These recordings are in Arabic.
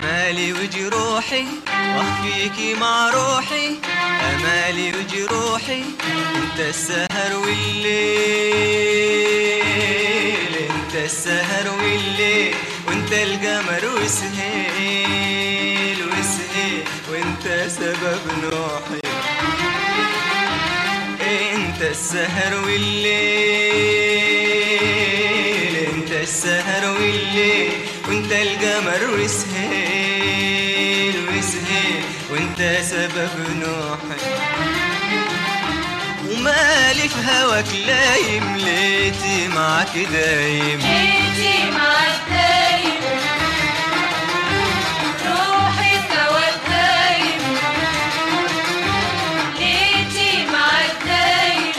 أمالي وجروحي وأخفيكي مع روحي، أمالي وجروحي، أنت السهر والليل، أنت السهر والليل، وأنت القمر وسهيل وسهيل، وأنت سبب نوحي. أنت السهر والليل، أنت السهر والليل، وأنت القمر وسهيل وسهيل، وأنت سبب نوحي. ومالي في هواك لايم، ليتي معك دايم، ليتي معك دايم، روحي في هواك دايم، ليتي معك دايم،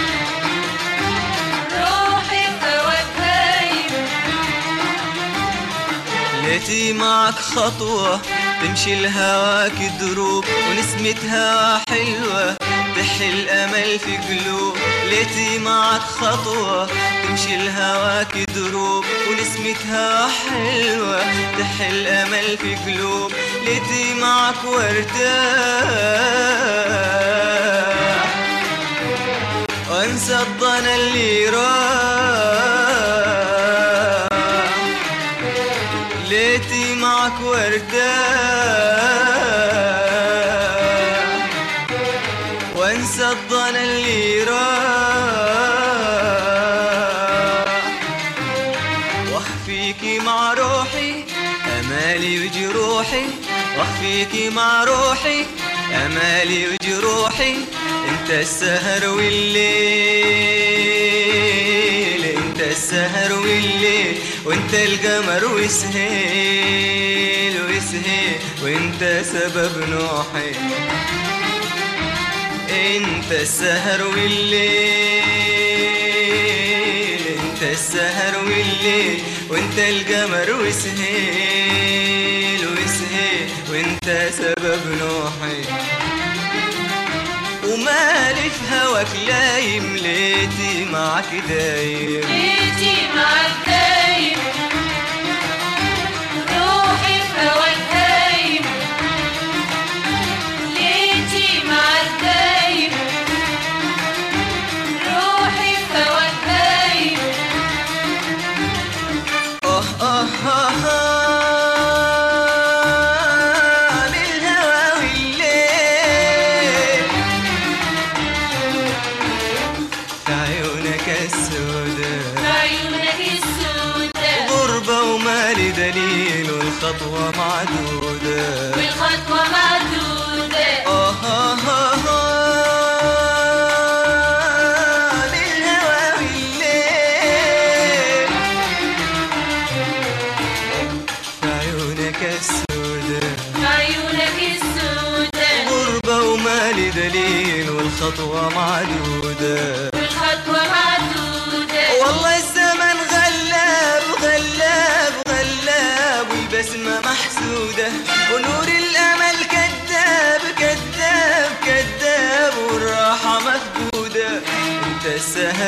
روحي في هواك دايم. ليتي معك خطوة تمشي لهواك دروب، ونسمة هوا حلوة تحي الأمل في قلوب. ليتي معك خطوة تمشي لهواك دروب، ونسمة هوا حلوة تحي الأمل في قلوب. ليتي معك وارتاح وانسى الضنا اللي راح، ليتي معك وارتاح وانسى الضنا اللي راح، واخفيكي مع روحي امالي وجروحي، واخفيكي مع روحي امالي وجروحي. انت السهر والليل، انت السهر والليل، وانت القمر وسهيل وسهيل، وانت سبب نوحي. انت السهر والليل، انت السهر والليل، وانت القمر وسهيل وسهيل، وانت سبب نوحي. ومالي في هواك لايم، ليتي معك دايم، ليتي معك دايم، روحي في هواك دايم، ليتي معك دايم، روحي في هواك دايم. للهوى والليل في عيونك السوداء، في عيونك السوداء، غربة ومالي دليل، والخطوة معدودة، والخطوة معدودة. للهوى والليل في عيونك السوداء، في عيونك السوداء، غربة ومالي دليل، والخطوة معدودة، والخطوة معدودة. والله الزمن غلاب غلاب غلاب، والبسمة محسودة، ونور الأمل كذاب كذاب كذاب، والراحة مفقودة. انت السهر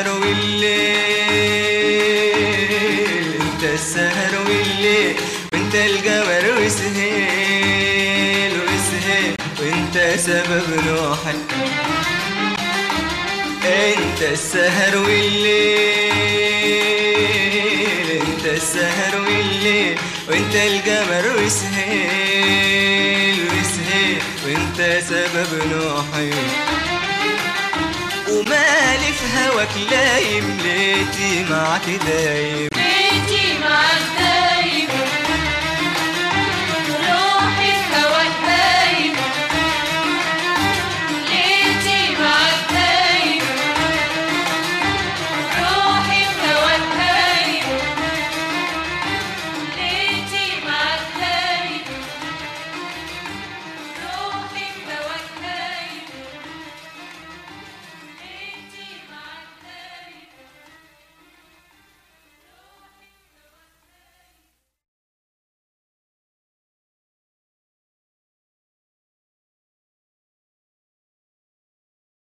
والليل، انت السهر والليل، وانت القمر وسهيل وسهيل، وانت سبب نوحي. انت السهر والليل، انت السهر والليل، وانت القمر وسهيل وسهيل، وانت سبب نوحي. ومالي في هواك لايم، ليتي معك دايم، ليتي معك